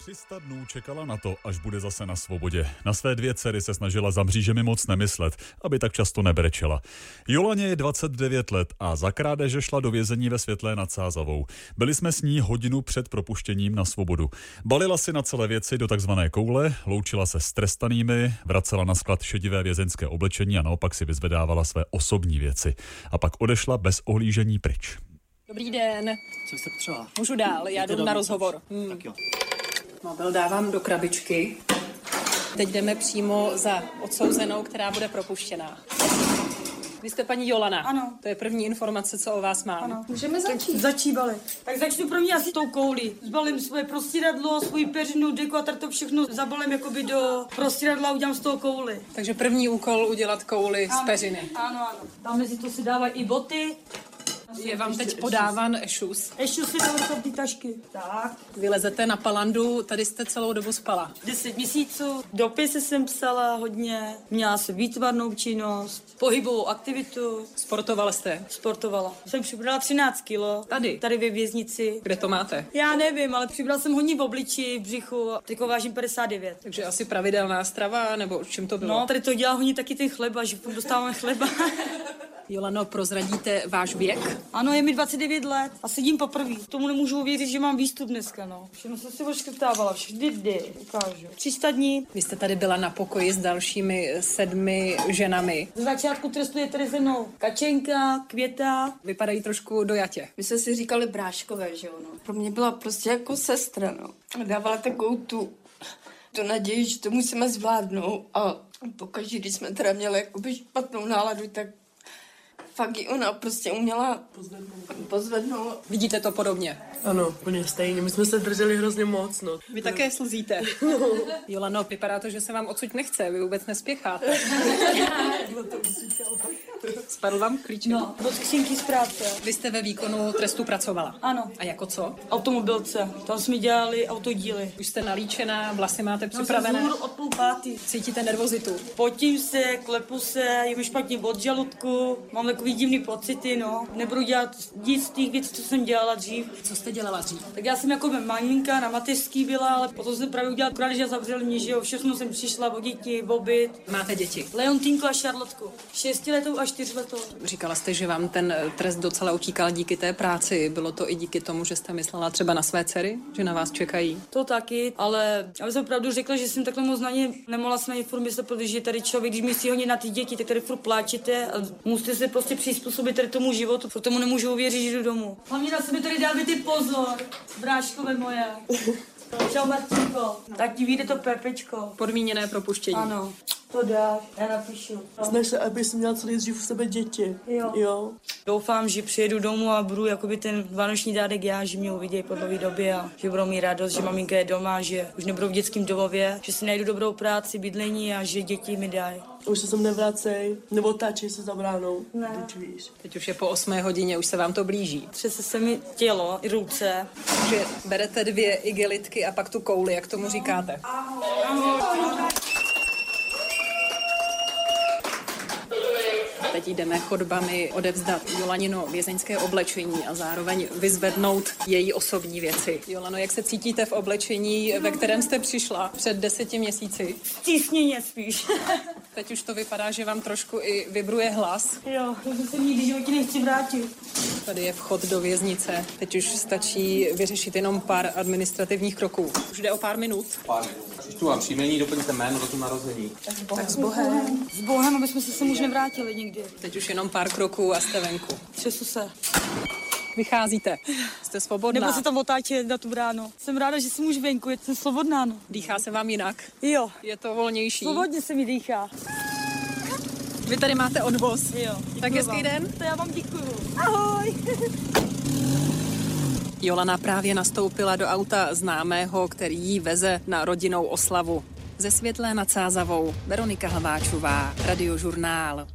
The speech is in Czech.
300 dnů čekala na to, až bude zase na svobodě. Na své 2 dcery se snažila za mřížemi moc nemyslet, aby tak často nebrečela. Jolaně je 29 let a za krádeže šla do vězení ve Světlé nad Sázavou. Byli jsme s ní hodinu před propuštěním na svobodu. Balila si na celé věci do takzvané koule, loučila se s trestanými, vracela na sklad šedivé vězeňské oblečení a naopak si vyzvedávala své osobní věci. A pak odešla bez ohlížení pryč. Dobrý den. Co jste potřebovala? Můžu dál, já jdu na rozhovor. Tak jo. Mobil dávám do krabičky. Teď jdeme přímo za odsouzenou, která bude propuštěná. Vy jste paní Jolana. Ano. To je první informace, co o vás mám. Ano. Můžeme začít balit. Tak začnu první asi tou koulí. Zbalím svoje prostíradlo, svoji peřinu, deku a to všechno zabalím jakoby do prostíradla a udělám z toho kouli. Takže první úkol udělat kouli z peřiny. Ano. Tam mezi to si dávají i boty. Je vám teď podáván ešus. Ještě si dávají tam ty tašky. Tak. Vylezete na palandu, tady jste celou dobu spala. 10 měsíců. Dopise jsem psala hodně. Měla jsem výtvarnou činnost, pohybovou aktivitu. Sportovala jste? Sportovala. Jsem přibrala 13 kilo. Tady ve věznici. Kde to máte? Já nevím, ale přibrala jsem hodně v obliči, v břichu. Teď vážím 59. Takže asi pravidelná strava, nebo čím to bylo? No, tady to dělá hodně taky ten chleba, že dostáváme chleba. Jolano, prozradíte váš věk? Ano, je mi 29 let a sedím poprvé. Tomu nemůžu uvěřit, že mám výstup dneska, no. Všechno jsem si oškrtávala, vždy ukážu. 300 dní. Vy jste tady byla na pokoji s dalšími 7 ženami. Ze začátku trestu je tady se mnou Kačenka, Květa. Vypadají trošku dojatě. My jsme si říkali bráškové, že jo, no. Pro mě byla prostě jako sestra, no. Dávala takovou tu naději, že to musíme zvládnout a pokaždé, když jsme teda měli jakoby špatnou náladu, tak fakt i ona prostě uměla pozvednout. Vidíte to podobně? Ano, úplně stejně. My jsme se drželi hrozně moc, no. Vy také slzíte. Jolano, vypadá to, že se vám odsud nechce, vy vůbec nespěcháte. Spadl vám klíček? No, do skřínky z práce. Vy jste ve výkonu trestu pracovala? Ano. A jako co? Automobilce. Tam jsme dělali autodíly. Už jste nalíčená, vlasy máte připravené? No, od 4:30. Cítíte nervozitu? Potím se, klepu se, je mi špatně od žaludku, mám takový divný pocity, no. Nebudu dělat nic z těch věcí, co jsem dělala dřív. Co jste dělala dřív? Tak já jsem jako maminka na mateřský byla, ale potom jsem právě udělala akorát, že zavřeli mě, že jo, všechno jsem přišla, o děti, o byt. Máte děti? Leontínku a Šarlotku, 6letou a 4letou. Říkala jste, že vám ten trest docela utíkal díky té práci. Bylo to i díky tomu, že jste myslela třeba na své dcery, že na vás čekají? To taky, ale já bych opravdu řekla, že jsem takhle moc na ně nemohla se na ně furt myslet, protože tady člověk, když myslí hodně na ty děti, tak tady furt pláčete a musíte se prostě přizpůsobit tady tomu životu, proto tomu nemůžu uvěřit, že jdu domů. Hlavně na sebe tady dávajte pozor, bráškové moje. Čau Martinko, tak ti vyjde to pepečko. Podmíněné propuštění. Ano, to dáš, já napíšu. Snaž se, aby jsi měla co nejdřív v sebe děti. Jo. Doufám, že přijedu domů a budu jakoby ten vánoční dárek já, že mě uvidějí po dlouhé době a že budou mít radost, že maminka je doma, že už nebudou v dětském domově, že si najdu dobrou práci, bydlení a že děti mi dají. Už se sem nevracej, nebo táčej se za bránou. Ne. Teď víš. Teď už je po 8 hodině, už se vám to blíží. Třese se mi tělo i ruce. Takže berete 2 igelitky a pak tu kouli, jak tomu říkáte. Teď jdeme chodbami odevzdat Jolanino vězeňské oblečení a zároveň vyzvednout její osobní věci. Jolano, jak se cítíte v oblečení, ve kterém jste přišla před 10 měsíci? Tísněně spíš. Teď už to vypadá, že vám trošku i vibruje hlas. Jo, to se nikdy životě nechci vrátit. Tady je vchod do věznice. Teď už stačí vyřešit jenom pár administrativních kroků. Už jde o pár minut. Přečtu vám příjmení, doplňte jméno, datum narození. Tak s Bohem. S Bohem, aby jsme se sem už nevrátili nikdy. Teď už jenom pár kroků a jste venku. Třesu se. Vycházíte. Jste svobodná. Nebo se tam otáčet na tu bránu. Jsem ráda, že jsem už venku, jsem svobodná, no. Dýchá se vám jinak? Jo. Je to volnější? Svobodně se mi dýchá. Vy tady máte odvoz. Jo. Tak hezký den. To já vám děkuju. Ahoj. Jolana právě nastoupila do auta známého, který jí veze na rodinnou oslavu. Ze Světlé nad Sázavou Veronika Hlaváčová, Radiožurnál.